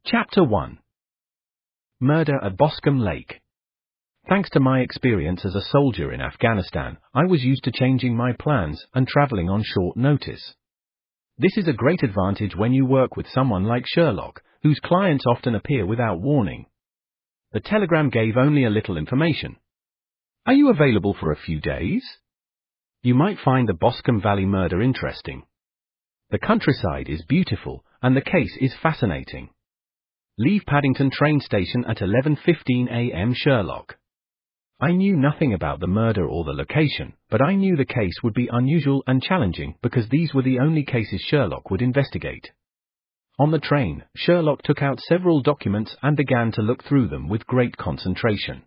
Chapter 1. Murder at Boscombe Lake. Thanks to my experience as a soldier in Afghanistan, I was used to changing my plans and traveling on short notice. This is a great advantage when you work with someone like Sherlock, whose clients often appear without warning. The telegram gave only a little information. Are you available for a few days? You might find the Boscombe Valley murder interesting. The countryside is beautiful, and the case is fascinating. Leave Paddington train station at 11:15 a.m. Sherlock. I knew nothing about the murder or the location, but I knew the case would be unusual and challenging because these were the only cases Sherlock would investigate. On the train, Sherlock took out several documents and began to look through them with great concentration.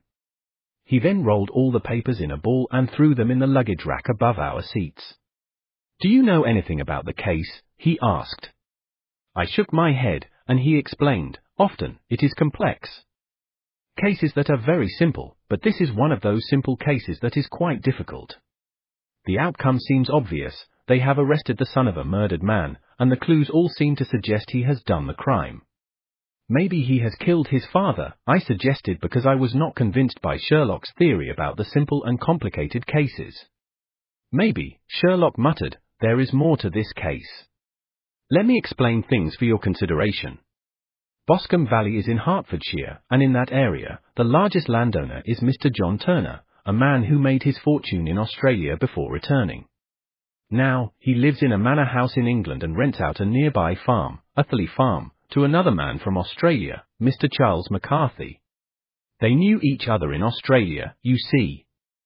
He then rolled all the papers in a ball and threw them in the luggage rack above our seats. "Do you know anything about the case?" he asked. I shook my head, and he explained, "Often, it is complex. Cases that are very simple, but this is one of those simple cases that is quite difficult. The outcome seems obvious. They have arrested the son of a murdered man, and the clues all seem to suggest he has done the crime. Maybe he has killed his father," I suggested because I was not convinced by Sherlock's theory about the simple and complicated cases. "Maybe," Sherlock muttered, "there is more to this case. Let me explain things for your consideration. Boscombe Valley is in Hertfordshire, and in that area, the largest landowner is Mr. John Turner, a man who made his fortune in Australia before returning. Now, he lives in a manor house in England and rents out a nearby farm, Atherley Farm, to another man from Australia, Mr. Charles McCarthy. They knew each other in Australia, you see.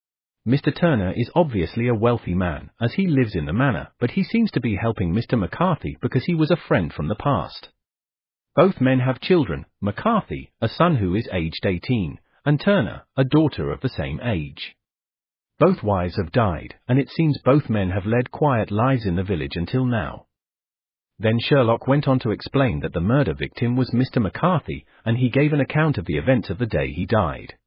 Mr. Turner is obviously a wealthy man, as he lives in the manor, but he seems to be helping Mr. McCarthy because he was a friend from the past. Both men have children, McCarthy, a son who is aged 18, and Turner, a daughter of the same age. Both wives have died, and it seems both men have led quiet lives in the village until now." Then Sherlock went on to explain that the murder victim was Mr. McCarthy, and he gave an account of the events of the day he died.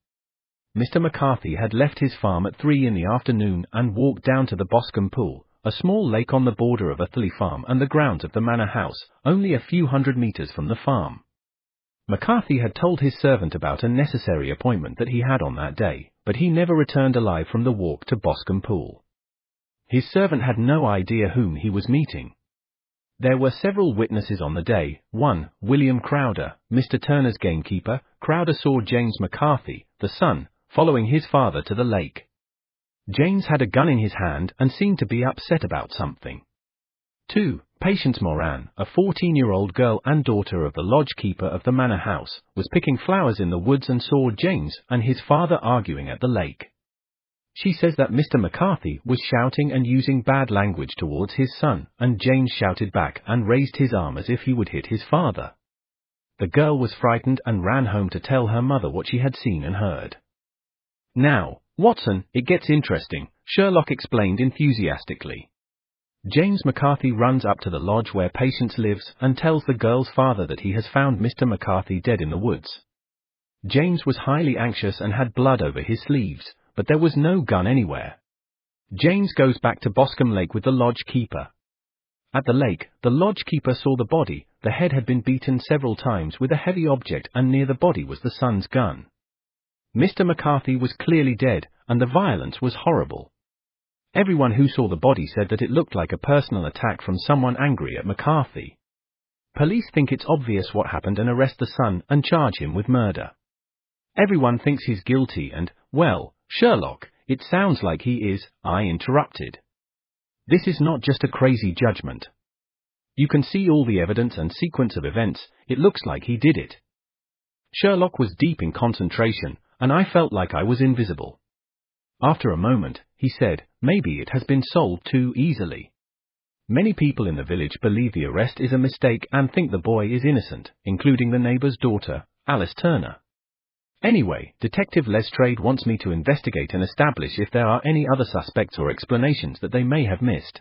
Mr. McCarthy had left his farm at 3 in the afternoon and walked down to the Boscombe Pool, a small lake on the border of Atherley Farm and the grounds of the manor house, only a few hundred meters from the farm. McCarthy had told his servant about a necessary appointment that he had on that day, but he never returned alive from the walk to Boscombe Pool. His servant had no idea whom he was meeting. There were several witnesses on the day. 1. William Crowder, Mr. Turner's gamekeeper. Crowder saw James McCarthy, the son, following his father to the lake. James had a gun in his hand and seemed to be upset about something. 2. Patience Moran, a 14-year-old girl and daughter of the lodge keeper of the manor house, was picking flowers in the woods and saw James and his father arguing at the lake. She says that Mr. McCarthy was shouting and using bad language towards his son, and James shouted back and raised his arm as if he would hit his father. The girl was frightened and ran home to tell her mother what she had seen and heard. "Now, Watson, it gets interesting," Sherlock explained enthusiastically. James McCarthy runs up to the lodge where Patience lives and tells the girl's father that he has found Mr. McCarthy dead in the woods. James was highly anxious and had blood over his sleeves, but there was no gun anywhere. James goes back to Boscombe Lake with the lodge keeper. At the lake, the lodge keeper saw the body. The head had been beaten several times with a heavy object, and near the body was the son's gun. Mr. McCarthy was clearly dead, and the violence was horrible. Everyone who saw the body said that it looked like a personal attack from someone angry at McCarthy. Police think it's obvious what happened and arrest the son and charge him with murder. Everyone thinks he's guilty and, well, Sherlock, it sounds like he is, I interrupted. This is not just a crazy judgment. You can see all the evidence and sequence of events. It looks like he did it. Sherlock was deep in concentration, and I felt like I was invisible. After a moment, he said, "Maybe it has been solved too easily. Many people in the village believe the arrest is a mistake and think the boy is innocent, including the neighbor's daughter, Alice Turner. Anyway, Detective Lestrade wants me to investigate and establish if there are any other suspects or explanations that they may have missed."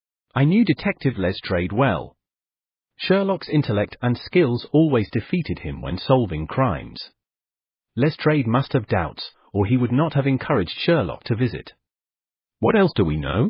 I knew Detective Lestrade well. Sherlock's intellect and skills always defeated him when solving crimes. Lestrade must have doubts, or he would not have encouraged Sherlock to visit. "What else do we know?"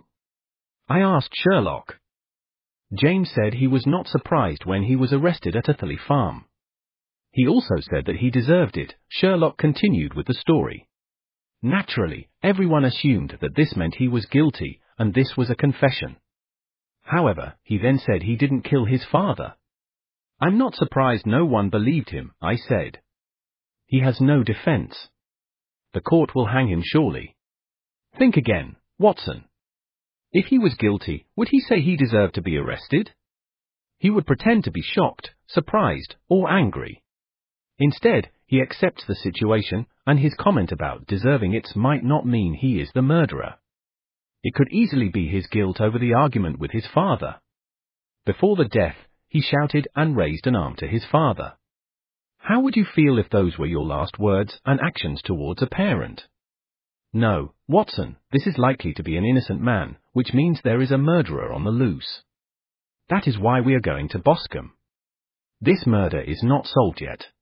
I asked Sherlock. James said he was not surprised when he was arrested at Atherley Farm. He also said that he deserved it. Sherlock continued with the story. Naturally, everyone assumed that this meant he was guilty, and this was a confession. However, he then said he didn't kill his father. I'm not surprised no one believed him, I said. He has no defense. The court will hang him surely. Think again, Watson. If he was guilty, would he say he deserved to be arrested? He would pretend to be shocked, surprised, or angry. Instead, he accepts the situation, and his comment about deserving it might not mean he is the murderer. It could easily be his guilt over the argument with his father. Before the death, he shouted and raised an arm to his father. How would you feel if those were your last words and actions towards a parent? No, Watson, this is likely to be an innocent man, which means there is a murderer on the loose. That is why we are going to Boscombe. This murder is not solved yet.